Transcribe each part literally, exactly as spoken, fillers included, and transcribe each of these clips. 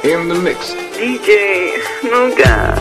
in the mix. D J, no God.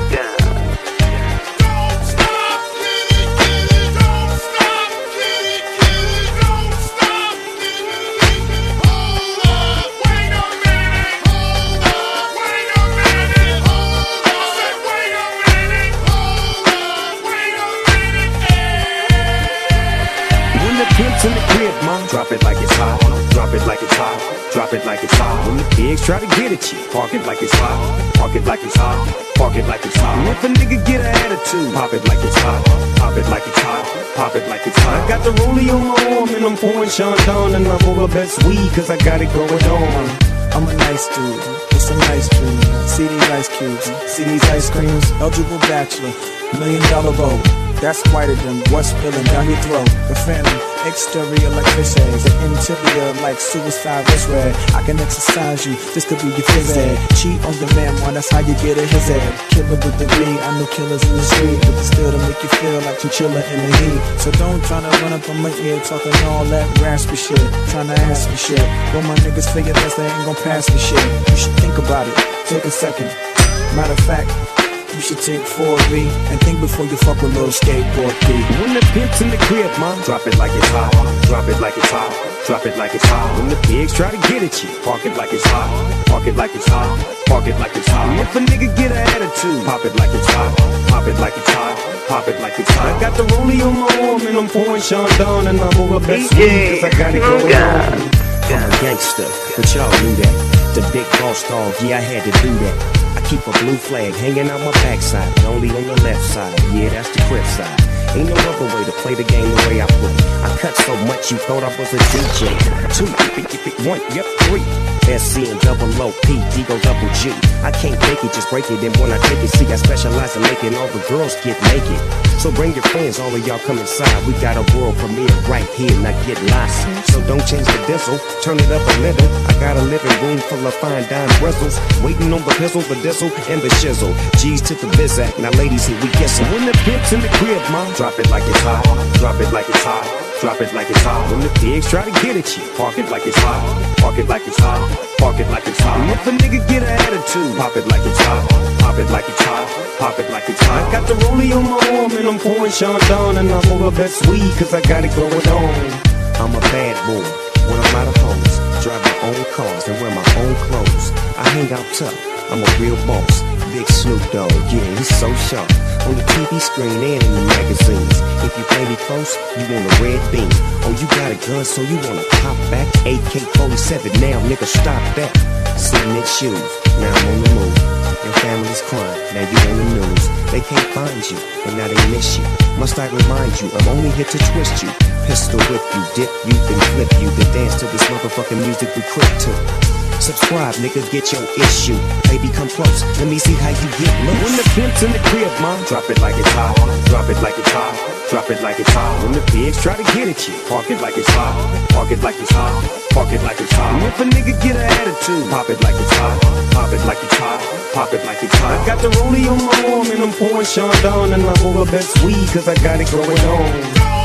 In the crib, mom, drop it like it's hot. Drop it like it's hot. Drop it like it's hot. When the pigs try to get at you, park it like it's hot. Park it like it's hot. Park it like it's hot. And if a nigga get an attitude, pop it like it's hot. Pop it like it's hot. Pop it like it's hot. I got the rollie on my arm and I'm pouring Chandon and I'm over best weed cause I got it going on. I'm a nice dude, with some nice dreams. See these ice cubes, see these ice creams. Eligible bachelor, million dollar bow. That's whiter than what's spilling down your throat. The phantom, exterior like fish eggs. The interior like suicide wrist red. I can exercise you, this could be your phys ed. Cheat on the man one, that's how you get a his head. Killer with the B, I know killers in the street, but it's still to make you feel like chinchilla in the heat. So don't try to run up on my ear talking all that raspy shit, trying to ask me shit. When my niggas figure this, they ain't gon' pass me shit. You should think about it, take a second. Matter of fact, you should take four B and think before you fuck with little skateboard P. When the pimp's in the crib, mom, drop it like it's hot. Drop it like it's hot. Drop it like it's hot. When the pigs try to get at you, park it like it's hot. Park it like it's hot. Park it like it's hot. And if a nigga get an attitude, pop it like it's hot. Pop it like it's hot. Pop it like it's hot. I got the rollie on my arm and I'm pouring Chandon and I'm over best weed cause I got it going on. I'm a gangster, but y'all knew that. The big boss dog, yeah, I had to do that. I keep a blue flag hanging out my backside, but only on the left side. Yeah, that's the crib side. Ain't no other way to play the game the way I play. I cut so much you thought I was a D J. Two, one, yep, three. S C and double O P, D go double G. I can't fake it, just break it. And when I take it, see, I specialize in making all the girls get naked. So bring your friends, all of y'all come inside. We got a world premiere right here, not get lost. So don't change the diesel, turn it up a little. I got a living room full of fine dime bristles, waiting on the pistol, the diesel, and the shizzle. G's to the bizac, now ladies here we kiss 'em. When the pimp's in the crib, mom, drop it like it's hot. Drop it like it's hot. Drop it like it's hot. When the pigs try to get at you, park it like it's hot. Park it like it's hot. Park it like it's hot. And if a nigga get an attitude, pop it like it's hot. Pop it like it's hot. Pop it like it's hot. I got the rollie on my arm and I'm pouring Chandon and I'm over best weed cause I got it going on. I'm a bad boy when I'm out of homes. Drive my own cars and wear my own clothes. I hang out tough, I'm a real boss. Big Snoop Dogg, yeah, he's so sharp. On the T V screen and in the magazines. If you play me close, you want a red beam. Oh, you got a gun, so you wanna pop back? A K forty-seven, now nigga stop that. Sitting in shoes, now I'm on the move. Your family's crying, now you on the news. They can't find you, and now they miss you. Must I remind you, I'm only here to twist you. Pistol whip you, dip you, then flip you. Then dance to this motherfucking music we crip to. Subscribe, nigga, get your issue. Baby, come close, let me see how you get loose. When the pimp's in the crib, mom, drop it like it's hot. Drop it like it's hot. Drop it like it's hot. When the pigs try to get at you, park it like it's hot. Park it like it's hot. Park it like it's hot. And if a nigga get an attitude, pop it like it's hot. Pop it like it's hot. Pop it like it's hot. I got the rollie on my arm and I'm pouring Chandon and I'm over best weed cause I got it going on.